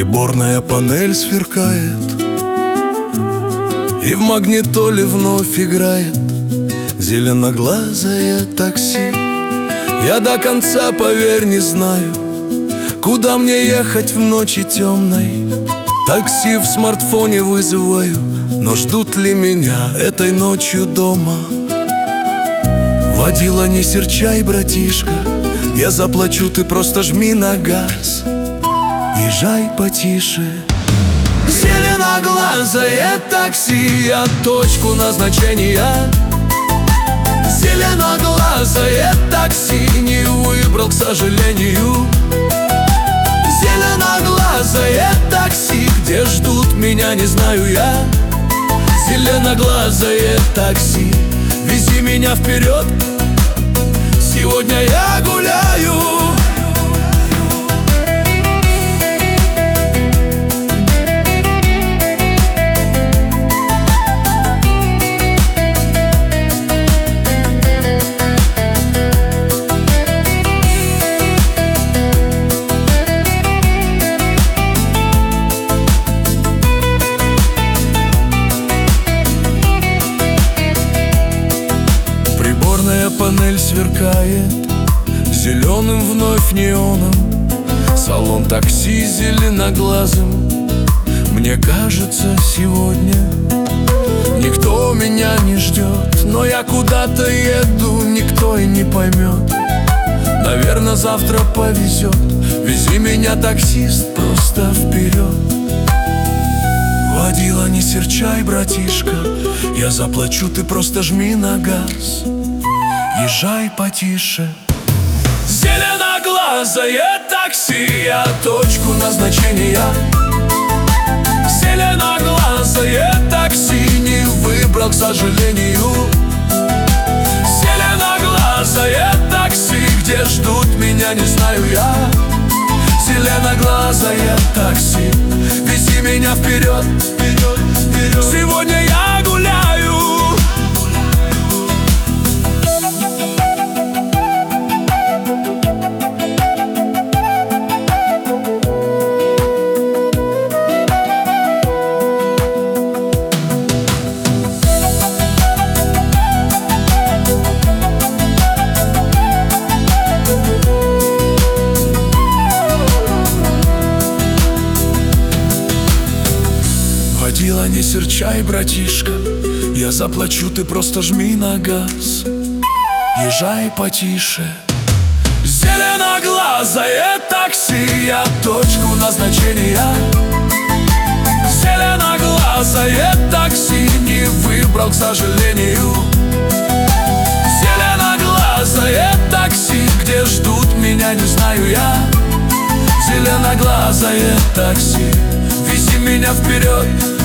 Приборная панель сверкает, и в магнитоле вновь играет зеленоглазое такси. Я до конца, поверь, не знаю, куда мне ехать в ночи темной. Такси в смартфоне вызываю, но ждут ли меня этой ночью дома? Водила, не серчай, братишка, я заплачу, ты просто жми на газ. Езжай потише. Зеленоглазое такси, я точку назначения. Зеленоглазое такси, не выбрал, к сожалению. Зеленоглазое такси, где ждут меня, не знаю я. Зеленоглазое такси, вези меня вперед, сегодня я гуляю. Панель сверкает зеленым вновь неоном. Салон такси зеленоглазым. Мне кажется, сегодня никто меня не ждет, но я куда-то еду, никто и не поймет. Наверное, завтра повезет. Вези меня, таксист, просто вперед. Водила, не серчай, братишка, я заплачу, ты просто жми на газ. Езжай потише. Зеленоглазое такси, я точку назначения. Зеленоглазое такси, не выбрал, к сожалению. Зеленоглазое такси, где ждут меня, не знаю я. Зеленоглазое такси, вези меня вперед, вперед, вперед. Сегодня я гуляю. Водила, не серчай, братишка, я заплачу, ты просто жми на газ. Езжай потише. Зеленоглазое такси, я точку назначения. Зеленоглазое такси, не выбрал, к сожалению. Зеленоглазое такси, где ждут меня, не знаю я. Зеленоглазое такси, вези меня вперед.